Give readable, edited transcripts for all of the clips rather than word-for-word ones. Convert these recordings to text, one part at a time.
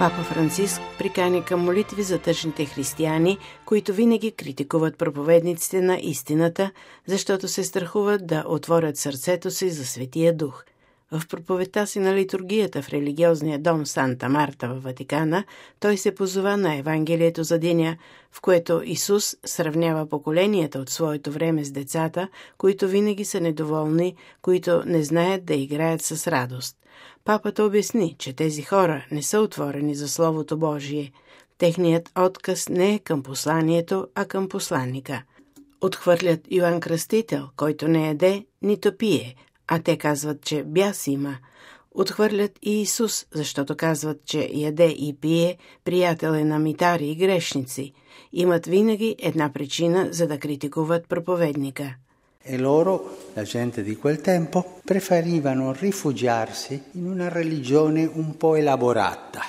Папа Франциск прикани към молитви за тъжните християни, които винаги критикуват проповедниците на истината, защото се страхуват да отворят сърцето си за Светия Дух. В проповедта си на литургията в религиозния дом Санта Марта във Ватикана, той се позова на Евангелието за деня, в което Исус сравнява поколенията от своето време с децата, които винаги са недоволни, които не знаят да играят с радост. Папата обясни, че тези хора не са отворени за Словото Божие. Техният отказ не е към посланието, а към посланника. Отхвърлят Йоан Кръстител, който не яде, нито пие, а те казват, че бяс има. Отхвърлят и Исус, защото казват, че яде и пие, приятел е на митари и грешници. Имат винаги една причина, за да критикуват проповедника. E loro, la gente di quel tempo, preferivano rifugiarsi in una religione un po' elaborata.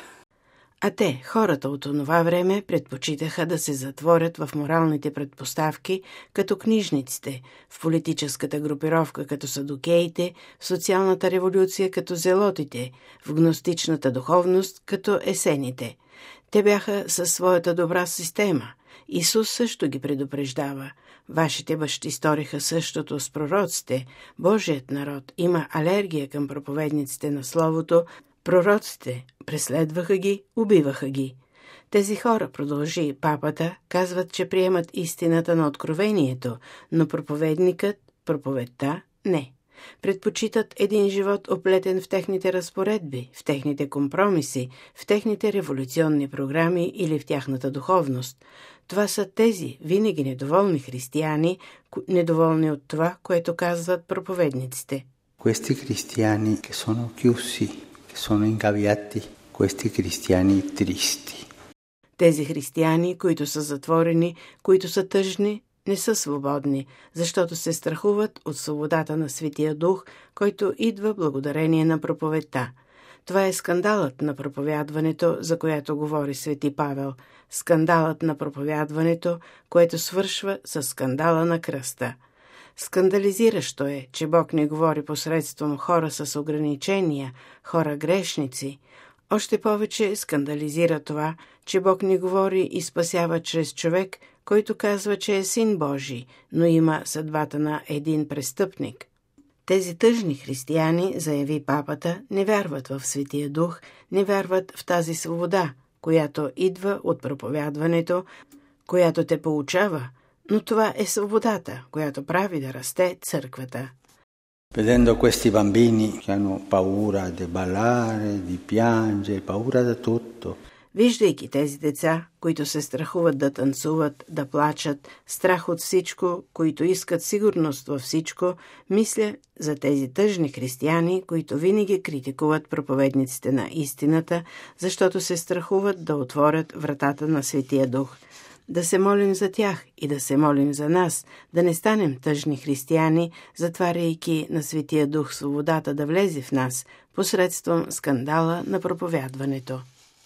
А те, хората от онова време, предпочитаха да се затворят в моралните предпоставки, като книжниците, в политическата групировка като садукеите, в социалната революция като зелотите, в гностичната духовност като есените. Те бяха със своята добра система. Исус също ги предупреждава. Вашите бащи сториха същото с пророците. Божият народ има алергия към проповедниците на Словото. Пророците преследваха ги, убиваха ги. Тези хора, продължи папата, казват, че приемат истината на откровението, но проповедникът, проповедта не. Предпочитат един живот оплетен в техните разпоредби, в техните компромиси, в техните революционни програми или в тяхната духовност. Това са тези винаги недоволни християни, недоволни от това, което казват проповедниците. Questi cristiani che sono chiusi, che sono ingaviati, questi cristiani tristi. Тези християни, които са затворени, които са тъжни, не са свободни, защото се страхуват от свободата на Светия Дух, който идва благодарение на проповедта. Това е скандалът на проповядването, за което говори свети Павел. Скандалът на проповядването, което свършва с скандала на кръста. Скандализиращо е, че Бог не говори посредством хора с ограничения, хора грешници. Още повече скандализира това, че Бог не говори и спасява чрез човек, който казва, че е син Божий, но има съдбата на един престъпник. Тези тъжни християни, заяви папата, не вярват в Светия Дух, не вярват в тази свобода, която идва от проповядването, която те получава, но това е свободата, която прави да расте църквата. Vedendo questi bambini che hanno paura di ballare, di piangere, paura da tutto. Виждайки тези деца, които се страхуват да танцуват, да плачат, страх от всичко, които искат сигурност във всичко, мисля за тези тъжни християни, които винаги критикуват проповедниците на истината, защото се страхуват да отворят вратата на Светия Дух. Да се молим за тях и да се молим за нас, да не станем тъжни християни, затваряйки на Светия Дух свободата да влезе в нас, посредством скандала на проповядването.